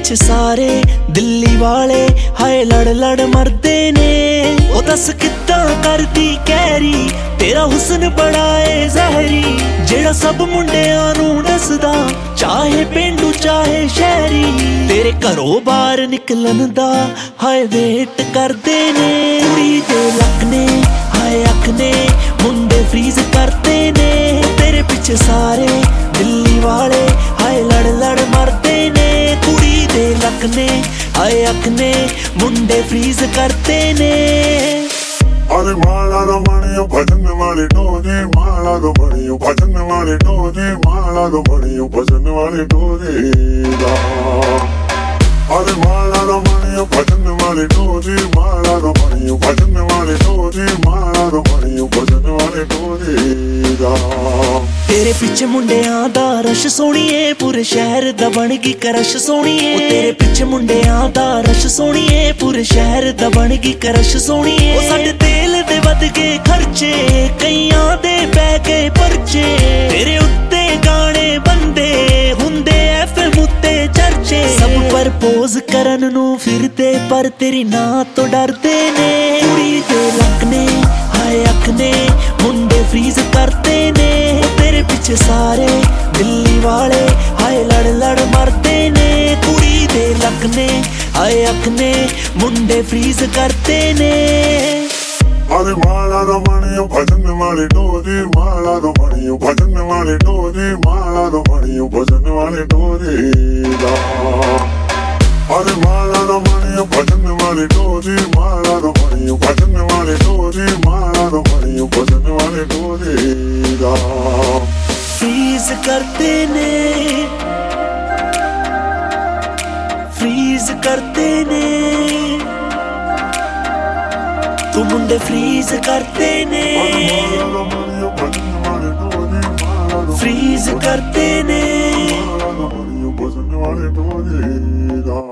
पिछे सारे दिल्ली वाले हाय लड़ लड़ मरदे ने। ओ दस किद्दां करदी कैरी तेरा हुस्न बड़ा ए जहरी, जेड़ा सब मुंडियां नूं दसदा चाहे पेंडू चाहे शहरी। तेरे घरों बाहर निकलन दा हाय वेट करदे ने। कुड़ी दे लक ने हाय अख ने मुंडे फ्रीज करते ने। तेरे पिछे सारे दिल्ली वाले हाय लड़ लड़ मरदे ने। कुड़ी दे लक ने हाय अख ने मुंडे फ्रीज करते ने। अरे माला रो मणियो भजन वाले डोरे, माला रो मणियो भजन वाले डोरे, माला रो मणियो भजन वाले डोरे दा। अरे माला रो मणियो भजन वाले डोरे, माला रो मणियो भजन वाले डोरे, माला रो मणियो भजन वाले डोरे दा। तेरे पिछे मुंडियां दा रश सोहणीए, पूरे शहर दा बन गई करश सोहणीए। तेरे पिछे मुंडियां दा रश सोहणीए, पूरे शहर दा बन गई करश सोहणीए। साडे तेल दे वध गए खर्चे, कईयां दे पै गए परचे। तेरे उत्ते गाने बंदे हुंदे एफएम उत्ते चर्चे। सब प्रपोज करन नूं फिरदे पर तेरी नां तो डरदे ने। कुड़ी दे लक ने हाय अख ने मुंडे फ्रीज करते ने। तेरे पिछे सारे दिल्ली वाले हाय लड़ लड़ मरदे ने। कुड़ी दे लक ने हाय अख ने मुंडे फ्रीज करते ने। अरे माला रो मणियो भजन वाले डोरे, माला रो मणियो भजन वाले डोरे, माला रो मणियो भजन वाले डोरे दा। अरे माला रो मणियो भजन वाले डोरे, माला रो मणियो भजन वाले डोरे, माला रो मणियो भजन वाले डोरे दा। फ्रीज करते ने, फ्रीज करते ने। तू मुंडे फ्रीज करते ने, फ्रीज करते ने। भजन वाले डोरे दा।